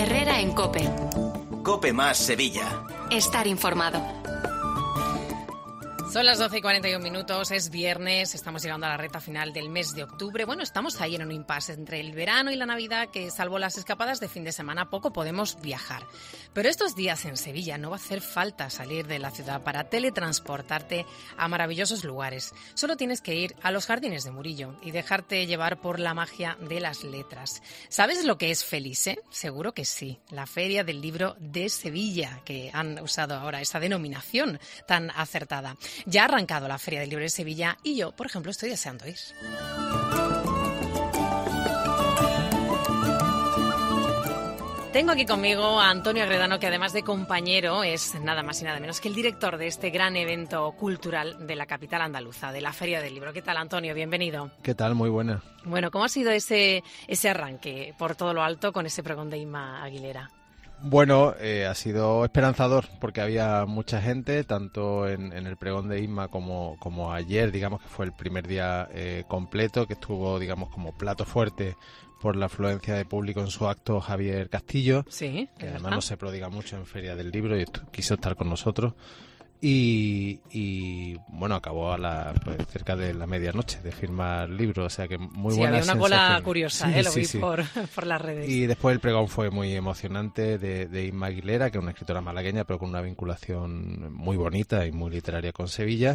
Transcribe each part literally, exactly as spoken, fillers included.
Herrera en COPE. COPE más Sevilla. Estar informado. Son las doce y cuarenta y un minutos, es viernes, estamos llegando a la recta final del mes de octubre. Bueno, estamos ahí en un impasse entre el verano y la Navidad, que salvo las escapadas de fin de semana poco podemos viajar. Pero estos días en Sevilla no va a hacer falta salir de la ciudad para teletransportarte a maravillosos lugares. Solo tienes que ir a los Jardines de Murillo y dejarte llevar por la magia de las letras. ¿Sabes lo que es Felice? Seguro que sí, la Feria del Libro de Sevilla, que han usado ahora esa denominación tan acertada. Ya ha arrancado la Feria del Libro de Sevilla y yo, por ejemplo, estoy deseando ir. Tengo aquí conmigo a Antonio Agredano, que además de compañero es nada más y nada menos que el director de este gran evento cultural de la capital andaluza, de la Feria del Libro. ¿Qué tal, Antonio? Bienvenido. ¿Qué tal? Muy buena. Bueno, ¿cómo ha sido ese, ese arranque por todo lo alto con ese pregón de Inma Aguilera? Bueno, eh, ha sido esperanzador porque había mucha gente, tanto en, en el pregón de Inma como, como ayer, digamos que fue el primer día eh, completo, que estuvo, digamos, como plato fuerte por la afluencia de público en su acto Javier Castillo, sí, que además verdad. no se prodiga mucho en Feria del Libro y estu- quiso estar con nosotros. Y, y bueno, acabó a la pues, cerca de la medianoche de firmar libros, o sea que muy sí, buena había una cola sensación. curiosa, Sí, ¿eh? Lo sí, vi sí. Por, por las redes. Y después el pregón fue muy emocionante de, de Inma Aguilera, que es una escritora malagueña, pero con una vinculación muy bonita y muy literaria con Sevilla.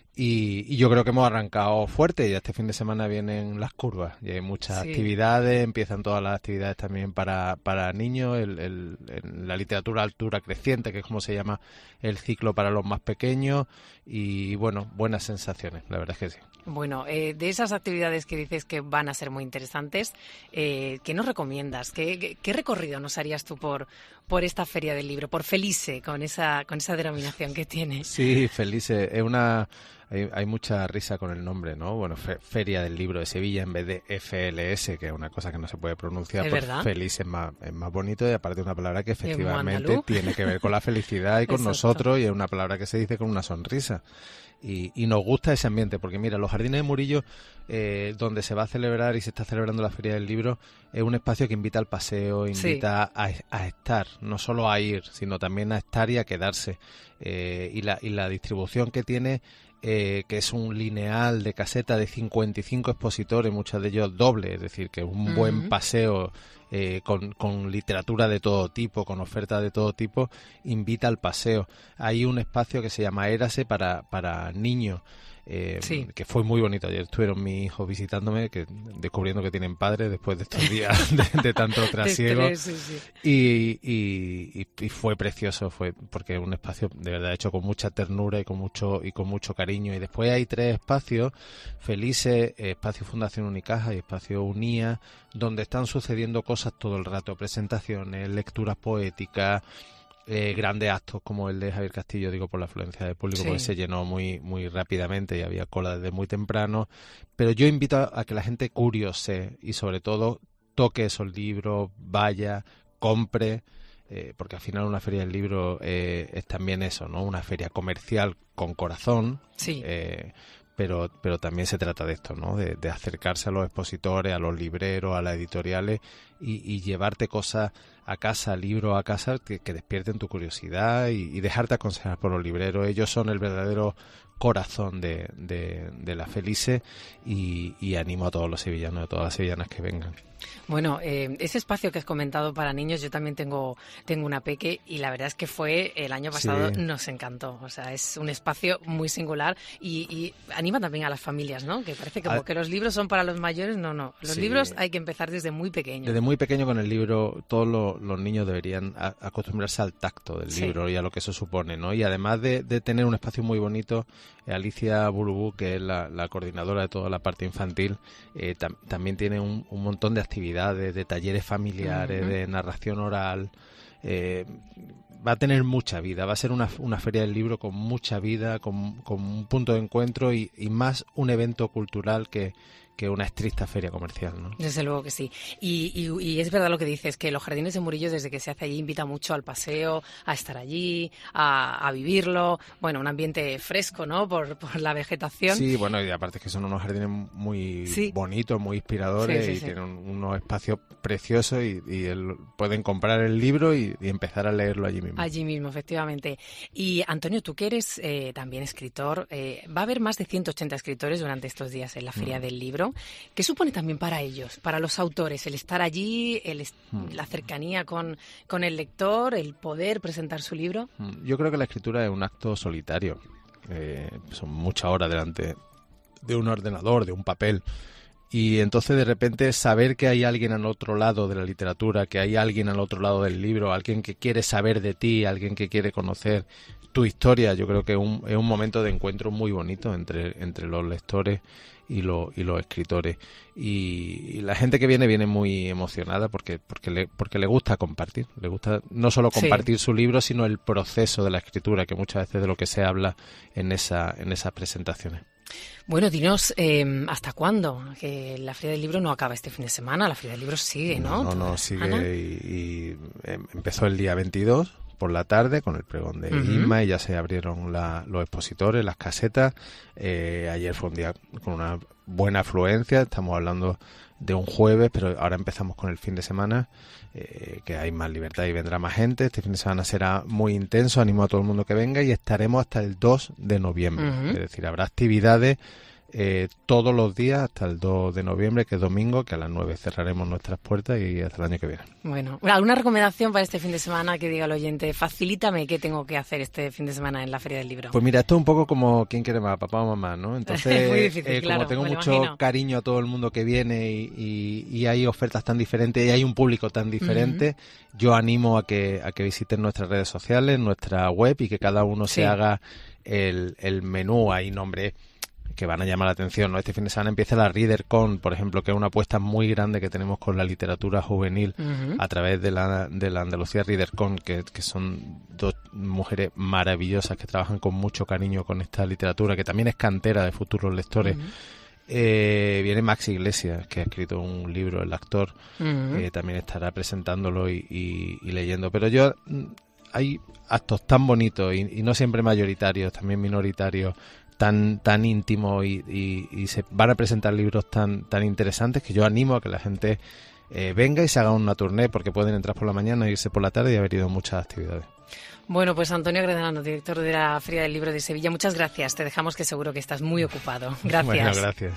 Y, y yo creo que hemos arrancado fuerte. Ya este fin de semana vienen las curvas. Y hay muchas Sí. actividades, empiezan todas las actividades también para, para niños. El, el, el- la literatura altura creciente, que es como se llama el ciclo para los más pequeños. Y bueno, buenas sensaciones, la verdad es que sí. Bueno, eh, de esas actividades que dices que van a ser muy interesantes, eh, ¿qué nos recomiendas? ¿Qué, qué, qué recorrido nos harías tú por, por esta Feria del Libro? Por Felice, con esa, con esa denominación que tiene. Sí, Felice. Es una... Hay, hay mucha risa con el nombre, ¿no? Bueno, fe- Feria del Libro de Sevilla en vez de F L S, que es una cosa que no se puede pronunciar. ¿Es pues verdad? Feliz es más, es más bonito y aparte una palabra que muy efectivamente andaluz. tiene que ver con la felicidad y con Exacto. nosotros, y es una palabra que se dice con una sonrisa. Y, y nos gusta ese ambiente, porque mira, los Jardines de Murillo, eh, donde se va a celebrar y se está celebrando la Feria del Libro, es un espacio que invita al paseo, invita a, a estar, no solo a ir, sino también a estar y a quedarse. Eh, y, la, y la distribución que tiene, eh, que es un lineal de caseta de cincuenta y cinco expositores, muchos de ellos dobles, es decir, que es un Ujú. buen paseo eh, con, con literatura de todo tipo, con ofertas de todo tipo, invita al paseo. Hay un espacio que se llama Érase para, para niños, eh, Sí. que fue muy bonito. Ayer estuvieron mis hijos visitándome, que descubriendo que tienen padres después de estos días de, de tanto De trasiego. estrés, sí, sí. Y, y, y- y fue precioso, fue porque es un espacio de verdad hecho con mucha ternura y con mucho y con mucho cariño. Y después hay tres espacios, Felices, Espacio Fundación Unicaja y Espacio Unía, donde están sucediendo cosas todo el rato, presentaciones, lecturas poéticas, eh, grandes actos como el de Javier Castillo, digo por la afluencia de público, Sí. porque se llenó muy muy rápidamente y había cola desde muy temprano. Pero yo invito a, a que la gente curiose y sobre todo toque esos libros, vaya, compre, eh, porque al final una feria del libro eh, es también eso, ¿no? Una feria comercial con corazón, Sí. eh, pero pero también se trata de esto, ¿no? De, de acercarse a los expositores, a los libreros, a las editoriales y, y llevarte cosas a casa, libros a casa que, que despierten tu curiosidad y, y dejarte aconsejar por los libreros. Ellos son el verdadero corazón de, de, de la Felice y, y animo a todos los sevillanos, a todas las sevillanas que vengan. Bueno, eh, ese espacio que has comentado para niños, yo también tengo, tengo una peque y la verdad es que fue el año pasado, Sí. nos encantó. O sea, es un espacio muy singular y, y anima también a las familias, ¿no? Que parece como Ah. que los libros son para los mayores. No, no. Los Sí. libros hay que empezar desde muy pequeños. Desde muy pequeño con el libro, todos los, los niños deberían a- acostumbrarse al tacto del Sí. libro y a lo que eso supone, ¿no? Y además de, de tener un espacio muy bonito, eh, Alicia Burubú, que es la, la coordinadora de toda la parte infantil, eh, tam- también tiene un, un montón de actividades, de talleres familiares, Ujú. de narración oral. eh, va a tener mucha vida, va a ser una, una feria del libro con mucha vida, con, con un punto de encuentro y, y más un evento cultural que, que una estricta feria comercial, ¿no? Desde luego que sí. Y, y, y es verdad lo que dices, que los Jardines de Murillo, desde que se hace allí, invita mucho al paseo, a estar allí, a, a vivirlo. Bueno, un ambiente fresco, ¿no? Por, por la vegetación. Sí, bueno, y aparte es que son unos jardines muy sí. bonitos, muy inspiradores, sí, sí, y sí. tienen unos espacios preciosos, y, y el, pueden comprar el libro y, y empezar a leerlo allí mismo. Allí mismo, efectivamente. Y Antonio, tú que eres eh, también escritor, eh, va a haber más de ciento ochenta escritores durante estos días en la Feria mm. del Libro. ¿Qué supone también para ellos, para los autores, el estar allí, el est- mm. la cercanía con, con el lector, el poder presentar su libro? Yo creo que la escritura es un acto solitario. Eh, son muchas horas delante de un ordenador, de un papel. Y entonces de repente saber que hay alguien al otro lado de la literatura, que hay alguien al otro lado del libro, alguien que quiere saber de ti, alguien que quiere conocer tu historia, yo creo que es un, es un momento de encuentro muy bonito entre, entre los lectores y, lo, y los escritores. Y, y la gente que viene viene muy emocionada porque, porque, le, porque le gusta compartir. Le gusta no solo compartir sí. su libro, sino el proceso de la escritura, que muchas veces de lo que se habla en, esa, en esas presentaciones. Bueno, dinos, eh, ¿hasta cuándo? Que la Feria del Libro no acaba este fin de semana, la Feria del Libro sigue, ¿no? No, no, no sigue y, y empezó el día veintidós por la tarde con el pregón de uh-huh. Inma, y ya se abrieron la, los expositores, las casetas. Eh, ayer fue un día con una buena afluencia, estamos hablando de un jueves, pero ahora empezamos con el fin de semana, eh, que hay más libertad y vendrá más gente. Este fin de semana será muy intenso, animo a todo el mundo que venga, y estaremos hasta el dos de noviembre, uh-huh. es decir, habrá actividades eh, todos los días hasta el dos de noviembre, que es domingo, que a las nueve cerraremos nuestras puertas, y hasta el año que viene. Bueno, ¿alguna recomendación para este fin de semana que diga el oyente? Facilítame qué tengo que hacer este fin de semana en la Feria del Libro. Pues mira, esto es un poco como ¿quién quiere más, papá o mamá?, ¿no? Entonces, muy difícil, eh, claro, como tengo mucho imagino. cariño a todo el mundo que viene, y, y, y hay ofertas tan diferentes y hay un público tan diferente, uh-huh. yo animo a que, a que visiten nuestras redes sociales, nuestra web, y que cada uno sí. se haga el, el menú. Hay nombres que van a llamar la atención, ¿no? Este fin de semana empieza la ReaderCon, por ejemplo, que es una apuesta muy grande que tenemos con la literatura juvenil uh-huh. a través de la, de la Andalucía ReaderCon, que, que son dos mujeres maravillosas que trabajan con mucho cariño con esta literatura, que también es cantera de futuros lectores. Uh-huh. Eh, viene Max Iglesias, que ha escrito un libro, El actor, uh-huh. que también estará presentándolo y, y, y leyendo. Pero yo, hay actos tan bonitos y, y no siempre mayoritarios, también minoritarios, tan tan íntimos, y, y, y se van a presentar libros tan tan interesantes, que yo animo a que la gente eh, venga y se haga una tournée, porque pueden entrar por la mañana, irse por la tarde y haber ido a muchas actividades. Bueno, pues Antonio Gredelano, director de la Feria del Libro de Sevilla, muchas gracias. Te dejamos, que seguro que estás muy ocupado. Gracias. Bueno, gracias.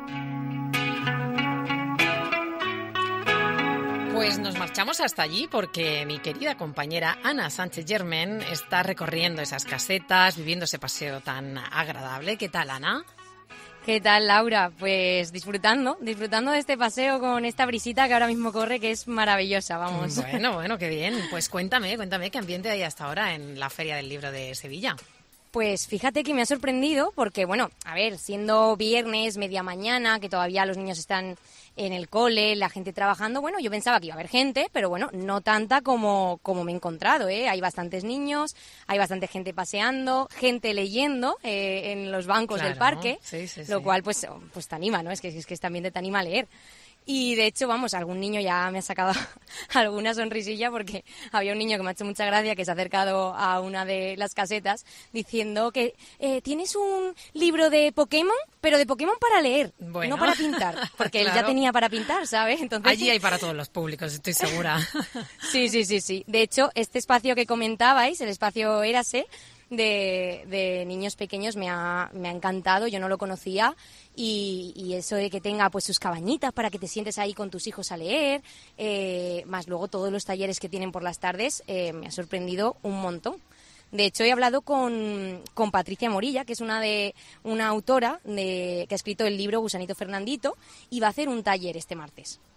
Pues nos marchamos hasta allí, porque mi querida compañera Ana Sánchez Germán está recorriendo esas casetas, viviendo ese paseo tan agradable. ¿Qué tal, Ana? ¿Qué tal, Laura? Pues disfrutando, disfrutando de este paseo con esta brisita que ahora mismo corre, que es maravillosa, vamos. Bueno, bueno, qué bien. Pues cuéntame, cuéntame qué ambiente hay hasta ahora en la Feria del Libro de Sevilla. Pues fíjate que me ha sorprendido porque, bueno, a ver, siendo viernes, media mañana, que todavía los niños están en el cole, la gente trabajando, bueno, yo pensaba que iba a haber gente, pero bueno, no tanta como, como me he encontrado, ¿eh? Hay bastantes niños, hay bastante gente paseando, gente leyendo eh, en los bancos claro, del parque, sí, sí, lo sí. cual pues, pues te anima, ¿no? Es que, es que este ambiente te anima a leer. Y de hecho, vamos, algún niño ya me ha sacado alguna sonrisilla, porque había un niño que me ha hecho mucha gracia, que se ha acercado a una de las casetas diciendo que eh, tienes un libro de Pokémon, pero de Pokémon para leer, bueno. no para pintar, porque claro. él ya tenía para pintar, ¿sabes? Entonces, allí hay para todos los públicos, estoy segura. Sí, sí, sí, sí. De hecho, este espacio que comentabais, el espacio Érase, de, de niños pequeños, me ha, me ha encantado, yo no lo conocía, y, y eso de que tenga pues sus cabañitas para que te sientes ahí con tus hijos a leer, eh, más luego todos los talleres que tienen por las tardes, eh, me ha sorprendido un montón. De hecho, he hablado con, con Patricia Morilla, que es una de una autora de, que ha escrito el libro Gusanito Fernandito, y va a hacer un taller este martes.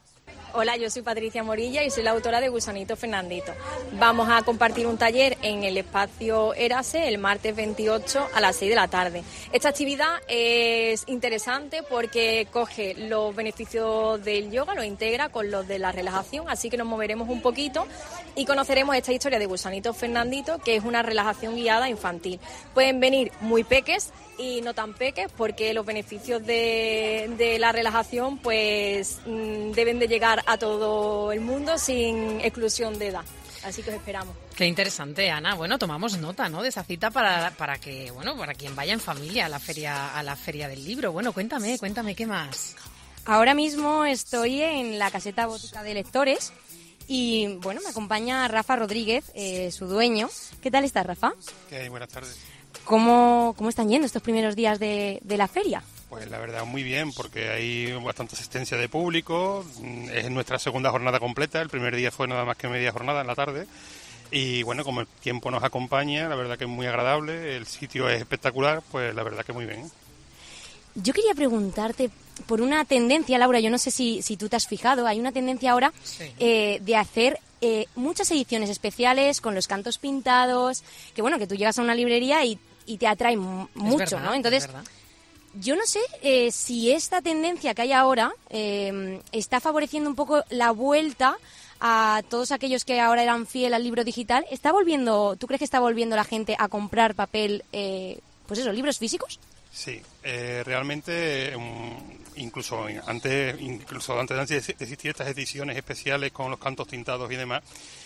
Hola, yo soy Patricia Morilla y soy la autora de Gusanito Fernandito. Vamos a compartir un taller en el espacio Érase el martes veintiocho a las seis de la tarde. Esta actividad es interesante porque coge los beneficios del yoga, lo integra con los de la relajación, así que nos moveremos un poquito y conoceremos esta historia de Gusanito Fernandito, que es una relajación guiada infantil. Pueden venir muy peques y no tan peques, porque los beneficios de, de la relajación pues deben de llegar a todo el mundo sin exclusión de edad. Así que os esperamos. Qué interesante, Ana. Bueno, tomamos nota, ¿no?, de esa cita para para que, bueno, para quien vaya en familia a la feria a la feria del libro. Bueno, cuéntame, cuéntame qué más. Ahora mismo estoy en la caseta Botica de Lectores y, bueno, me acompaña Rafa Rodríguez, eh, su dueño. ¿Qué tal estás, Rafa? ¿Qué hay? Buenas tardes. ¿Cómo, cómo están yendo estos primeros días de, de la feria? Pues la verdad muy bien, porque hay bastante asistencia de público. Es nuestra segunda jornada completa. El primer día fue nada más que media jornada en la tarde. Y bueno, como el tiempo nos acompaña, la verdad que es muy agradable. El sitio es espectacular, pues la verdad que muy bien. Yo quería preguntarte por una tendencia, Laura, yo no sé si, si tú te has fijado, hay una tendencia ahora sí. eh, de hacer eh, muchas ediciones especiales con los cantos pintados, que bueno, que tú llegas a una librería y, y te atrae m- mucho, verdad, ¿no? Entonces, yo no sé eh, si esta tendencia que hay ahora eh, está favoreciendo un poco la vuelta a todos aquellos que ahora eran fieles al libro digital. ¿Está volviendo, tú crees que está volviendo la gente a comprar papel, eh, pues eso, libros físicos? Sí, eh, realmente um, incluso antes incluso antes de existir estas ediciones especiales con los cantos tintados y demás,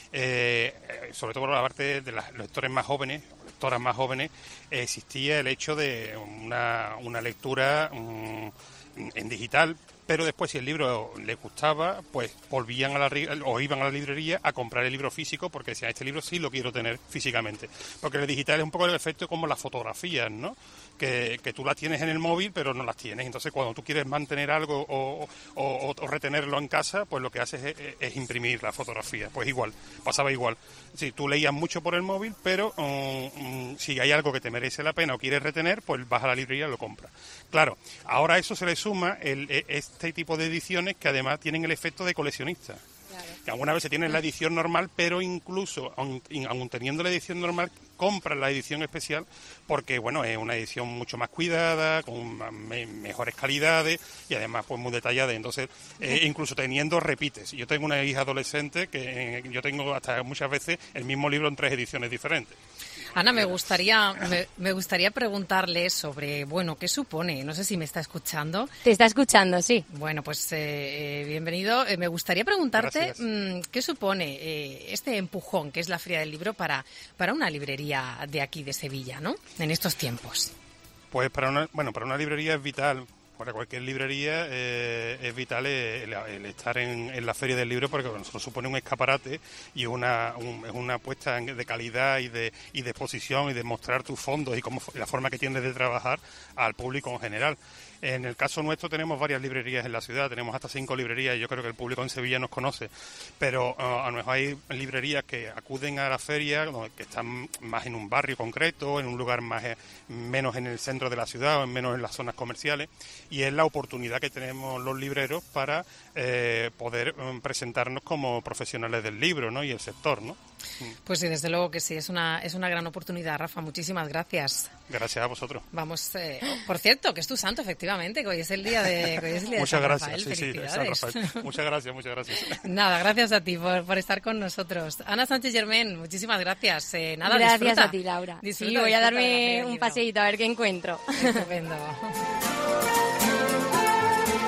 eh, sobre todo por la parte de los lectores más jóvenes, lectoras más jóvenes, eh, existía el hecho de una, una lectura um, en digital, pero después si el libro les gustaba, pues volvían a la o iban a la librería a comprar el libro físico, porque decían, este libro sí lo quiero tener físicamente, porque el digital es un poco el efecto como las fotografías, ¿no? Que, que tú las tienes en el móvil pero no las tienes, entonces cuando tú quieres mantener algo o, o, o retenerlo en casa, pues lo que haces es, es imprimir la fotografía. Pues igual, pasaba igual, si tú leías mucho por el móvil, pero um, um, si hay algo que te merece la pena o quieres retener, pues vas a la librería y lo compras. Claro, ahora a eso se le suma el, este tipo de ediciones que además tienen el efecto de coleccionista. Claro. Que alguna vez se tiene la edición normal, pero incluso, aun, aun teniendo la edición normal, compran la edición especial porque, bueno, es una edición mucho más cuidada, con me, mejores calidades y además pues muy detallada. Entonces, eh, incluso teniendo repites. Yo tengo una hija adolescente que eh, yo tengo hasta muchas veces el mismo libro en tres ediciones diferentes. Ana, me gustaría me, me gustaría preguntarle sobre, bueno, ¿qué supone? No sé si me está escuchando. Te está escuchando, sí. Bueno, pues eh, eh, bienvenido. Eh, me gustaría preguntarte mmm, qué supone eh, este empujón que es la Feria del Libro para, para una librería de aquí de Sevilla, ¿no? En estos tiempos. Pues para una, bueno, para una librería es vital. Para cualquier librería eh, es vital el, el estar en, en la Feria del Libro, porque bueno, nos supone un escaparate y una un, una apuesta de calidad y de y de exposición y de mostrar tus fondos y cómo la forma que tienes de trabajar al público en general. En el caso nuestro tenemos varias librerías en la ciudad, tenemos hasta cinco librerías y yo creo que el público en Sevilla nos conoce, pero uh, a lo mejor hay librerías que acuden a la feria, que están más en un barrio concreto, en un lugar más eh, menos en el centro de la ciudad o menos en las zonas comerciales, y es la oportunidad que tenemos los libreros para eh, poder um, presentarnos como profesionales del libro, ¿no? Y el sector, ¿no? Pues sí, desde luego que sí, es una es una gran oportunidad, Rafa, muchísimas gracias. Gracias a vosotros. Vamos, eh, por cierto, que es tu santo, efectivamente, que hoy es el día de, que hoy es el día muchas de San gracias, Rafael. sí, sí, San Rafael. Muchas gracias, muchas gracias. Nada, gracias a ti por, por estar con nosotros. Ana Sánchez Germán, muchísimas gracias. Eh, nada, gracias disfruta. a ti, Laura. Disfruta, sí, voy a darme un paseíto a ver qué encuentro. Estupendo.